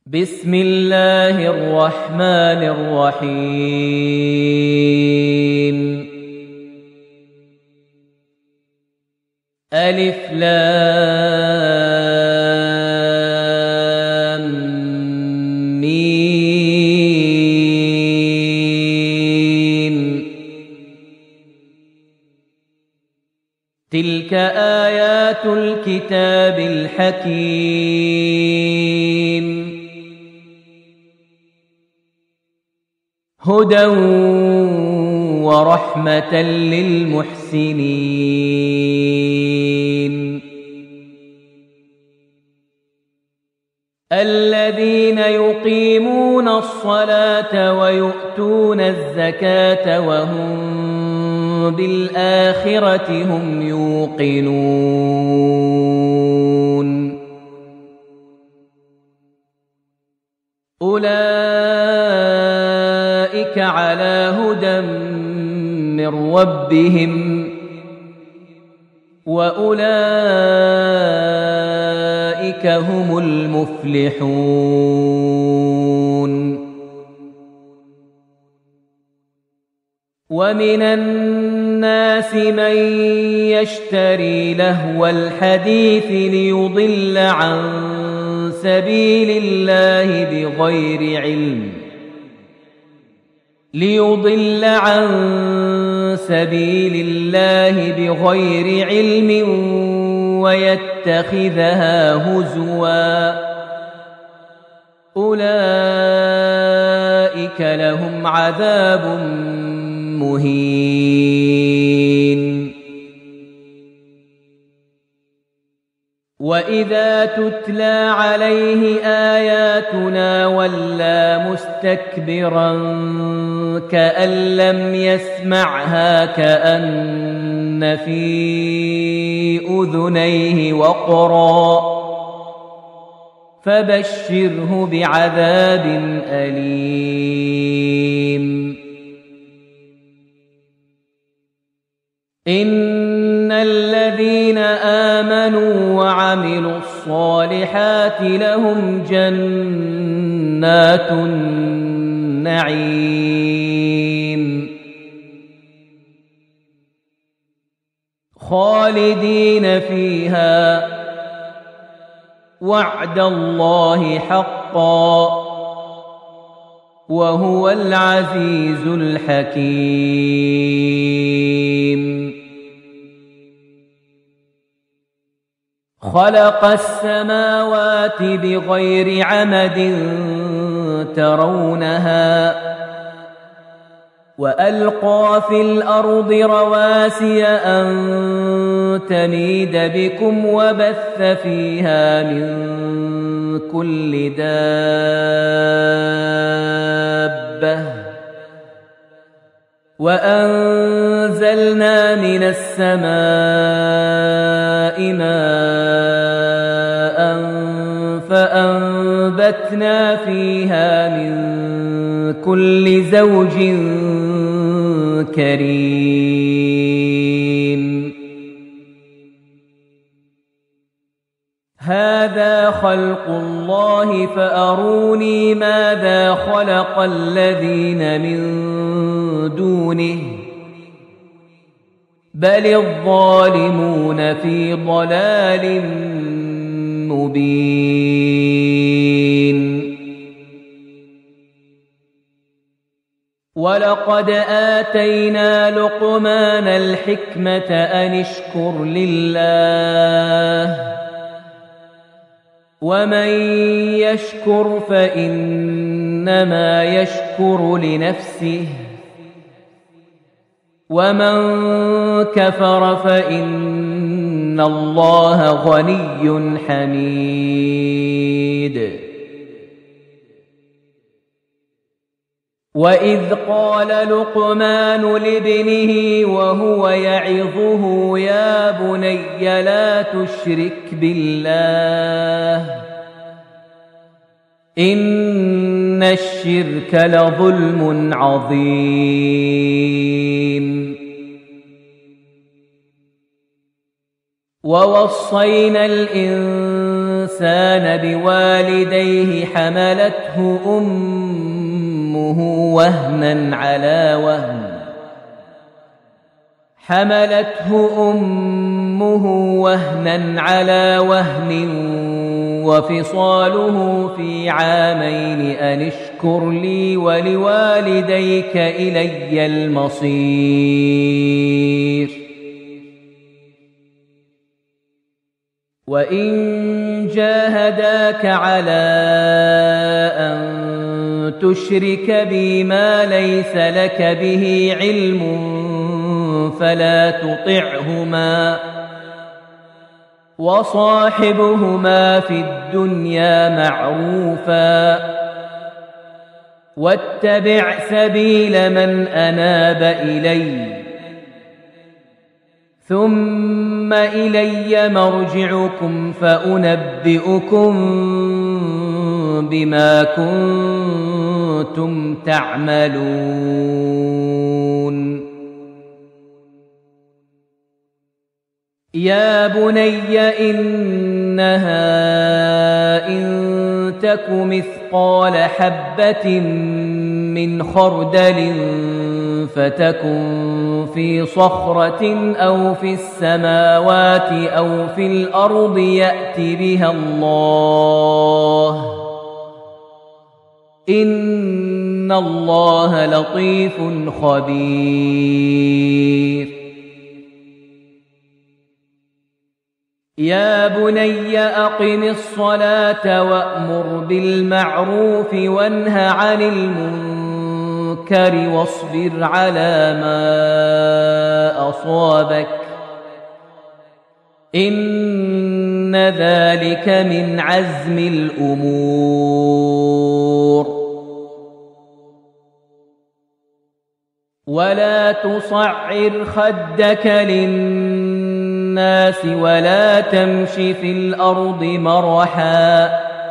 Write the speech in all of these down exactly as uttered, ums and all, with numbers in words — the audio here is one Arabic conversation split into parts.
بسم الله الرحمن الرحيم ألف لام ميم تلك آيات الكتاب الحكيم هدى ورحمة للمحسنين الذين يقيمون الصلاة ويؤتون الزكاة وهم بالآخرة هم يوقنون أولئك على هدى من ربهم وأولئك هم المفلحون ومن الناس من يشتري لهو الحديث ليضل عن سبيل الله بغير علم ليضل عن سبيل الله بغير علم ويتخذها هزوا أولئك لهم عذاب مهين وإذا تتلى عليه آياتنا ولى مستكبرا كأن لم يسمعها كأن في أذنيه وقرا فبشره بعذاب أليم إن الذين آمنوا وعملوا الصالحات لهم جنات النعيم خالدين فيها وعد الله حقا وهو العزيز الحكيم خلق السماوات بغير عمد ترونها وألقى في الأرض رواسي أن تميد بكم وبث فيها من كل دابة وأنزلنا من السماء ماء فأنبتنا فيها من كل زوج كريم هذا خلق الله فأروني ماذا خلق الذين من دونه بل الظالمون في ضلال مبين ولقد آتينا لقمان الحكمة أن اشكر لله ومن يشكر فإنما يشكر لنفسه ومن كفر فإن الله غني حميد وإذ قال لقمان لابنه وهو يعظه يا بني لا تشرك بالله إن الشرك لظلم عظيم ووصينا الإنسان الإنسان بوالديه حملته أمه وهنا على وهن حملته أمه وهنا على وهن وفصاله في عامين أن اشكر لي ولوالديك إلي المصير وإن جاهداك على أن تشرك بي ما ليس لك به علم فلا تطعهما وصاحبهما في الدنيا معروفا واتبع سبيل من أناب إلي ثم إلي مرجعكم فأنبئكم بما كنتم تعملون يا بني إنها إن تك مثقال حبة من خردل فتكن في صخرة أو في السماوات أو في الأرض يأت بها الله إن الله لطيف خبير يا بني أقم الصلاة وأمر بالمعروف وانه عن المنكر واصبر على ما أصابك إن ذلك من عزم الأمور ولا تصعر خدك للناس ولا تمش في الأرض مرحا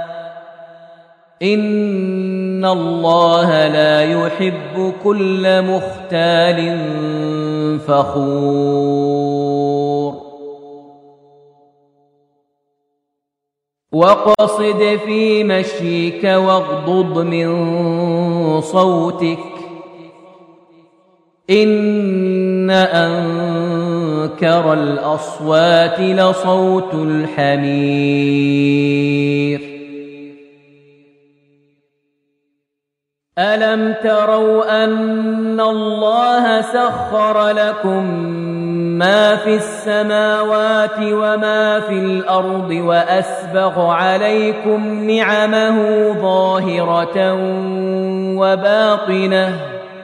إن الله لا يحب كل مختال فخور وقصد في مشيك واغضض من صوتك إن أنكر الأصوات لصوت الحمير ألم تروا أن الله سخر لكم ما في السماوات وما في الأرض وأسبغ عليكم نعمه ظاهرة وباطنة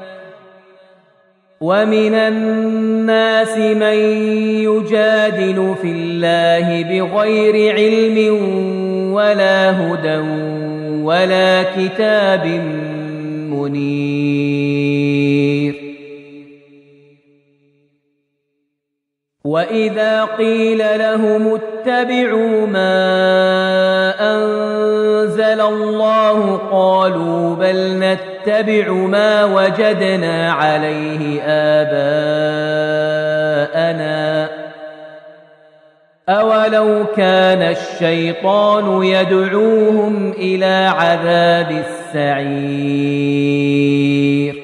ومن الناس من يجادل في الله بغير علم ولا هدى ولا كتاب منير وإذا قيل لهم اتبعوا ما أنزل الله قالوا بل نتبع ما وجدنا عليه آباءنا أولو كان الشيطان يدعوهم إلى عذاب السعير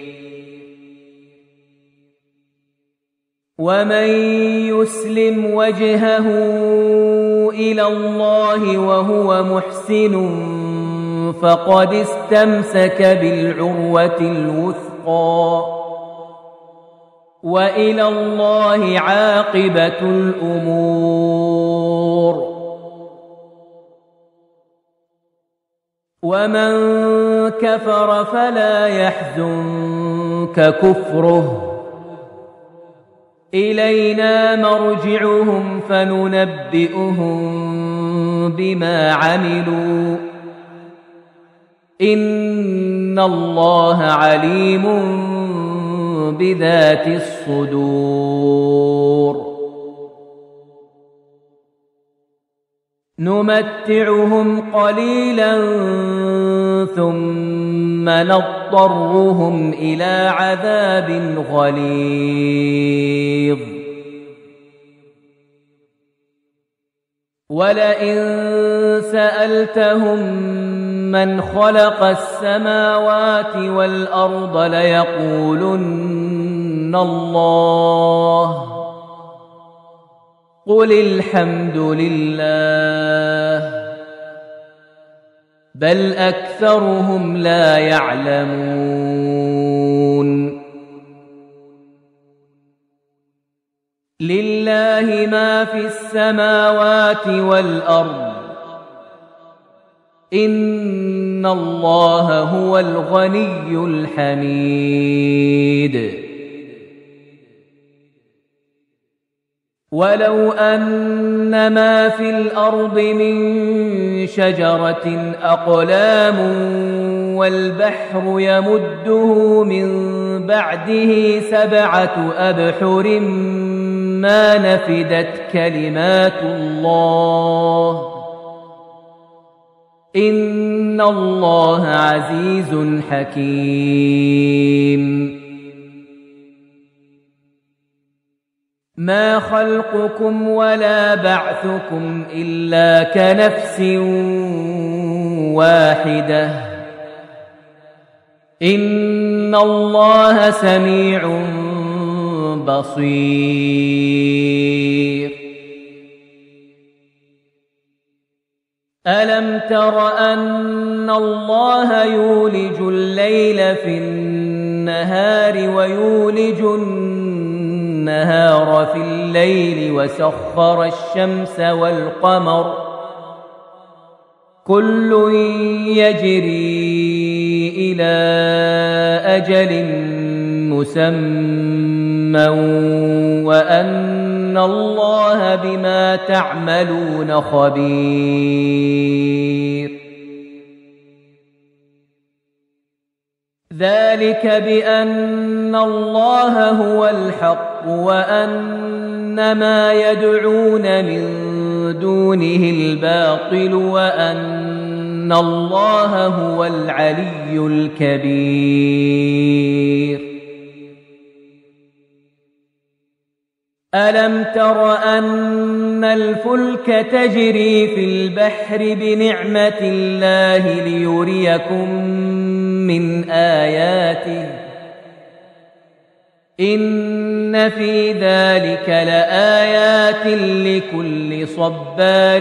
ومن يسلم وجهه إلى الله وهو محسن فقد استمسك بالعروة الوثقى وإلى الله عاقبة الأمور ومن كفر فلا يحزنك كفره إلينا مرجعهم فننبئهم بما عملوا إن الله عليم بذات الصدور نمتعهم قليلا ثم نضطرهم إلى عذاب غليظ ولئن سألتهم من خلق السماوات والأرض ليقولن الله قل الحمد لله بل أكثرهم لا يعلمون لله ما في السماوات والأرض إن الله هو الغني الحميد ولو أن ما في الأرض من شجرة أقلام والبحر يمده من بعده سبعة أبحر ما نفدت كلمات الله إن الله عزيز حكيم ما خلقكم ولا بعثكم إلا كنفس واحدة إن الله سميع بصير ألم تر أن الله يولج الليل في النهار ويولج النهار في الليل وسخر الشمس والقمر كل يجري إلى أجل مسمى وأن الله بما تعملون خبير ذلك بأن الله هو الحق وأن ما يدعون من دونه الباطل وأن الله هو العلي الكبير ألم تر أن الفلك تجري في البحر بنعمة الله ليريكم من آياته إن في ذلك لآيات لكل صبار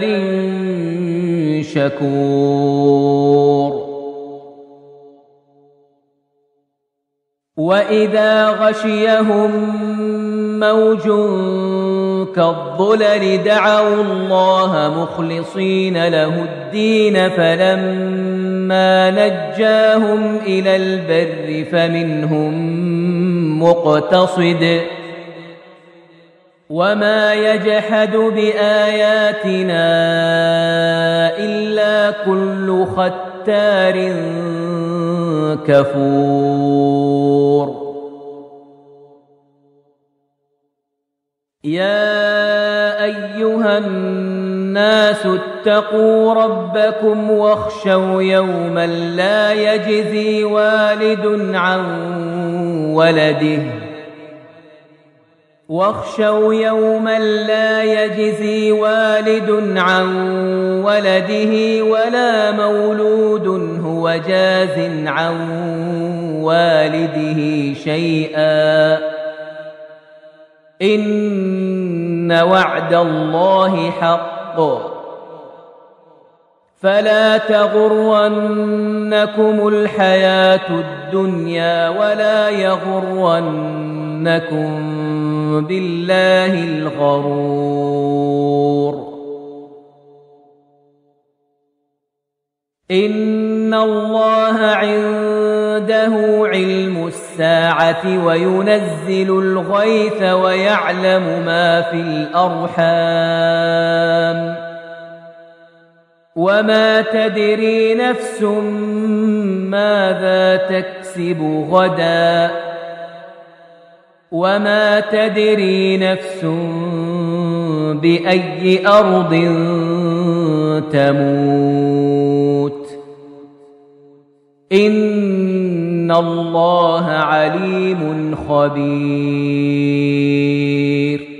شكور وإذا غشيهم موج كالظلل دعوا الله مخلصين له الدين فلما نجاهم إلى البر فمنهم مقتصد وما يجحد بآياتنا إلا كل ختار كفور يا أيها الناس اتقوا ربكم واخشوا يوما لا يجزي والد عن ولده واخشوا يوما لا يجزي والد عن ولده ولا مولود هو جاز عن والده شيئا إن وعد الله حق فلا تغرنكم الحياة الدنيا ولا يغرنكم بالله الغرور إن الله عنده علم الساعة وينزل الغيث ويعلم ما في الأرحام وما تدري نفس ماذا تكسب غدا وما تدري نفس بأي أرض تموت إن الله عليم خبير